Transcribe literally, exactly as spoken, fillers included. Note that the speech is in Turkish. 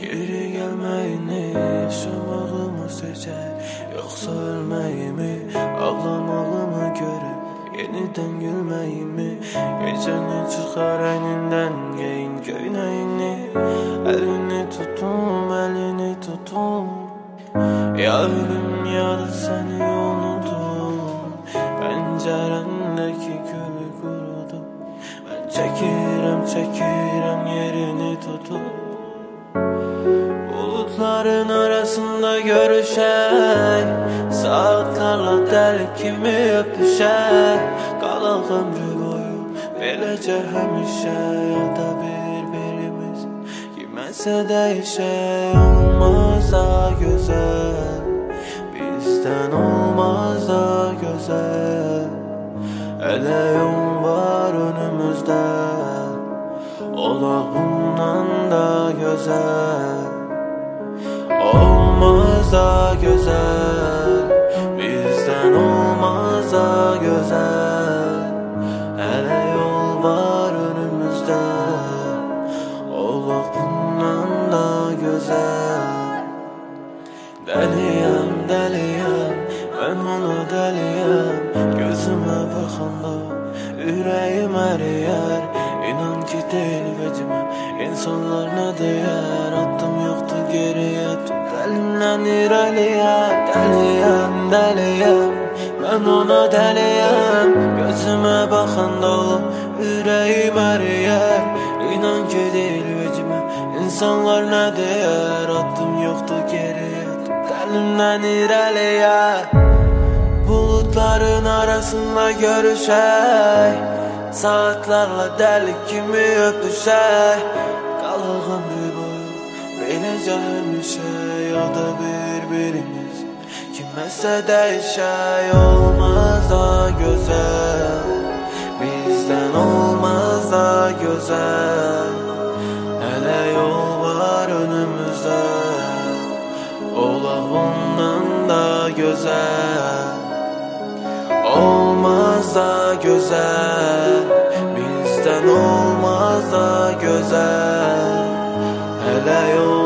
Geri gelmeyini yaşamağımı seçer, yoksa ölmeyimi, ağlamağımı görür, yeniden gülmeyimi. Geceni çıkar elinden, giyin köyneyini. Elini tutum, elini tutum. Ya ölüm ya da seni unutum. Pencerendeki gülü kurudum. Ben çekirem çekirem yerini tutup. Bulutların arasında görüşer, saatlerle deli kimi öpüşer. Kalan ömrü boyu böylece hemişe, ya da birbirimiz kimese değişe. Olmaz da güzel, bizden olmaz da güzel. Hele yol var önümüzde, ola bundan da güzel. Olmaz da güzel, bizden olmaz da güzel. Hele yol var önümüzde, ola bundan da güzel. Deliyem deliyem, ben ona deliyem. Gözüme bakanda yüreğim eriyer. İnan ki değil vecime, insanlar ne değer. Attım yoktu geriye, tut elimden ireliye. Deliyem deliyem, ben ona deliyem. Gözüme bakanda yüreğim eriyer. İnan ki değil vecime, insanlar ne değer. Attım yoktu geriye, tut elimden ireliye. Bulutların arasında görüşer, saatlerle deli kimi öpüşer. Kalan ömrü boyu böylece hemişe, ya da birbirimiz kimese değişe. Olmaz da güzel, bizden olmaz da güzel. Hele yol var önümüzde, ola ondan da güzel. Olmaz da güzel, bizden olmaz da güzel. Hele yol